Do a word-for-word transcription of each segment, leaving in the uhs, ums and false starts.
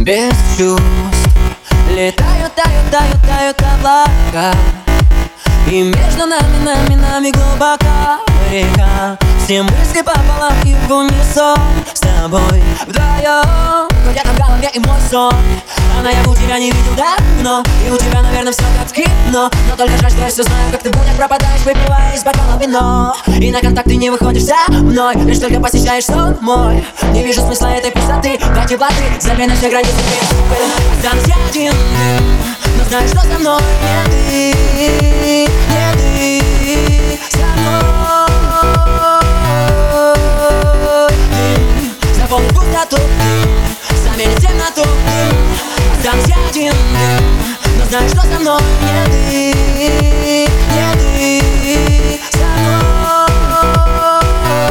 без чувств. Летают, тают, тают, тают облака, и между нами, нами, нами глубока река. Все мысли пополам и в унисон с тобой вдвоем. Где-то в голове и мой сон, а наяву тебя не видел давно. И у тебя, наверное, все как в кино, но только жаль, что я все знаю, как ты в буднях пропадаешь, выпивая из бокала вино. И на контакт ты не выходишь за мной, лишь только посещаешь сон мой. Не вижу смысла этой пустоты, дай тепла ты, забей на все границы. Там один дым, но знаешь, что со мной не ты, не ты со мной. Ты заполни пустоту, ты замени темноту, ты там один дым, но знаешь, что со мной не ты, не ты со мной.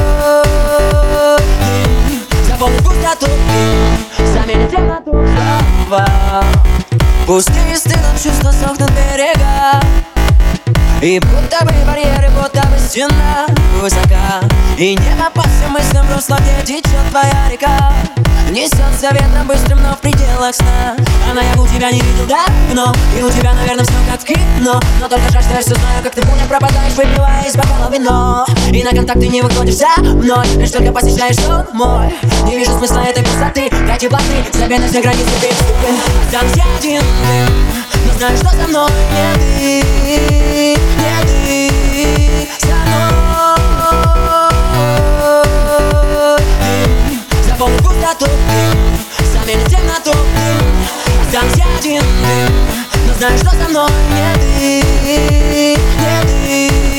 Ты заполни пустоту, ты замени темноту снова. Пустые стыдом чувства сохнут берега, и будто бы барьеры, будто бы стена высока. И небо по всем мыслям русло, где течет твоя река. Несется ветром быстрым, но в пределах сна. А наяву тебя не видел давно, и у тебя, наверное, все как в кино. Но только жаль, что я все знаю, как ты в буднях пропадаешь, выпивая из бокала вино. И на контакт ты не выходишь за мной, лишь только посещаешь сон мой. Не вижу смысла этой пустоты, дай тепла ты, забей на все границы, переступен. Там один дым, но знаешь, что со мной не ты, не ты со мной. Ты заполни пустоту, ты замени темноту, ты там один дым, но знаешь, что со мной не ты, не ты.